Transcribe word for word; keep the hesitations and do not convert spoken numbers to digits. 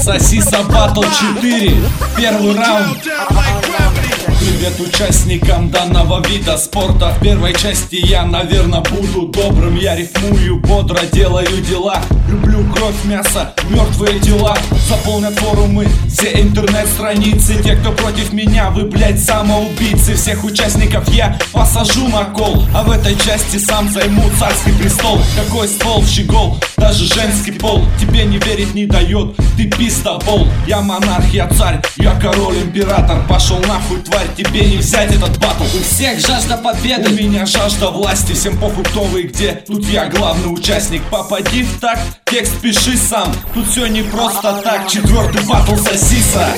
Сосиса Батл четыре. Первый раунд. Привет участникам данного вида спорта. В первой части я, наверное, буду добрым. Я рифмую, бодро делаю дела. Люблю кровь, мясо, мертвые тела. Заполнят форумы, все интернет-страницы. Те, кто против меня, вы, блять, самоубийцы. Всех участников я посажу на кол, а в этой части сам займу царский престол. Какой ствол, щегол, даже женский пол тебе не верить не дает, ты пиздобол. Я монарх, я царь, я король, император. Пошел нахуй, тварь, тебе не взять этот батл. У всех жажда победы, у меня жажда власти. Всем похуй кто вы и где, тут я главный участник. Попади в так, текст пиши сам. Тут все не просто так. Четвертый батл сосиса.